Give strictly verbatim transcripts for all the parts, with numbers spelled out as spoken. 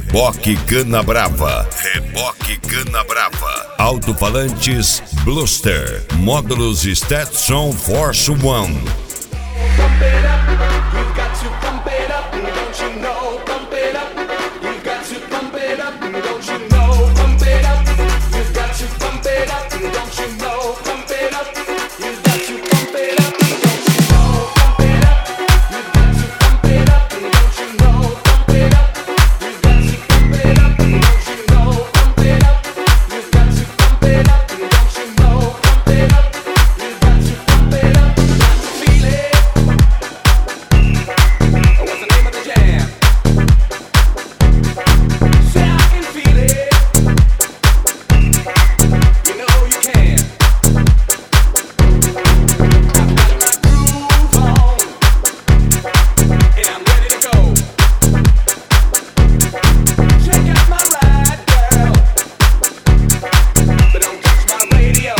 Reboque Canabrava. Reboque Canabrava. Alto-falantes Bluster. Módulos Stetson Force One. Pump it up, you've got to pump it up, don't you know? Pump it up, you've got to pump it up, don't you know? Pump it up, you've got to pump it up, don't you know? Pump it up, you've got to pump it up, don't you know? Pump it up, you've got to pump it up, don't you know? Pump it up, you've got to pump it up, don't you know? Pump it up, you've got to pump it up, don't you know? Pump it up, you've got to pump it up, feel it. What's the name of the jam? Say I can feel it. You know you can. I've got my groove on, and I'm ready to go. Check out my ride, girl, but don't touch my radio.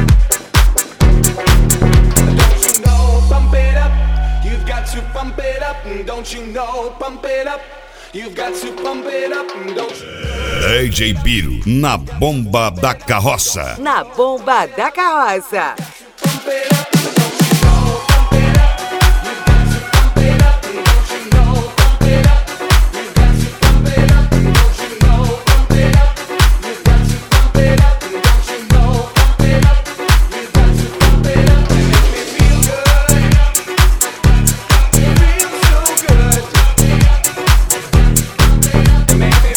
Don't you know? Pump it up. You've got to pump it up, don't you know? Pump it up. You've got to pump it up, don't you? D J Biro na bomba da carroça. Na bomba da carroça. Pump it up, don't you know? Pump it up. You've got to pump it up, don't you know? Pump it up. You've got to pump it up, don't you know? Pump it up. You've got to pump it up, don't you know? Pump it up. You've got to pump it up and make me feel good. It feels so good. It make me